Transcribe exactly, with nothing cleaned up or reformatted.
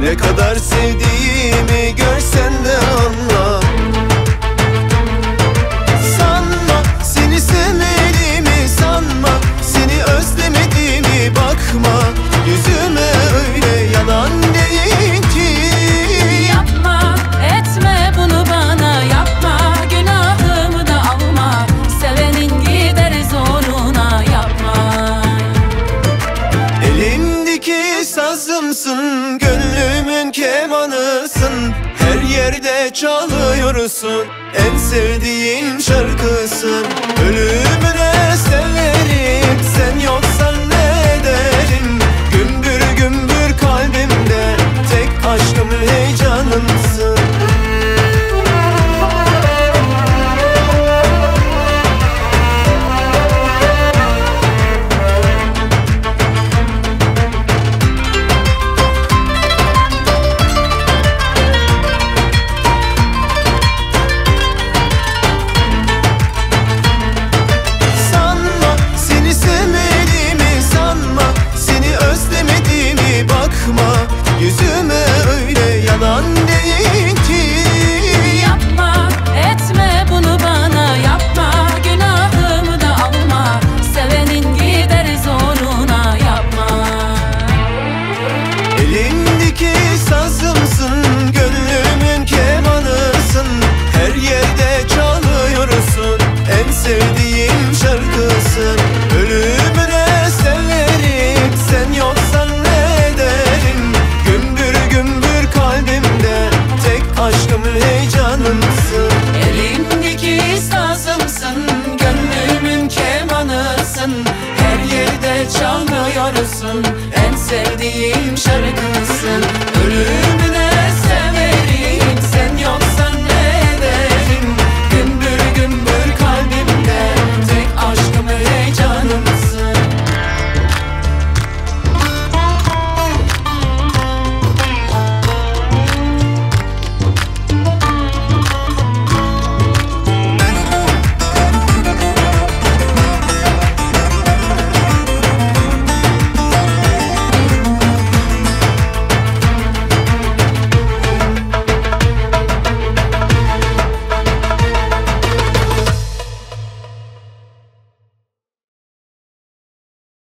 Ne kadar sevdiğimi görsen de anla. Sanma seni sevmediğimi, sanma seni özlemediğimi, bakma yüzüme öyle yalan değil ki. Yapma etme bunu bana, yapma günahımı da alma, sevenin gider zoruna yapma. Elimdeki sazımsın, gönlümün kemanısın, her yerde çalıyorsun, en sevdiğim şarkısın. Ölümüne severim, sen yoksan ne ederim? Gümbür gümbür kalbimde, tek aşkım heyecanımsın. Yüzüme öyle yalan değil ki. Yapma etme bunu bana, yapma günahımı da alma, sevenin gider zoruna yapma. Elimdeki sazımsın, gönlümün kemanısın, her yerde çalıyorsun, en sevdiğim şarkısın. Ölümüne severim, sen yoksan ne ederim? Aşkım heyecanımsın. Elimdeki sazımsın, gönlümün kemanısın, her yerde çalıyorsun, en sevdiğim şarkısın. Ölüm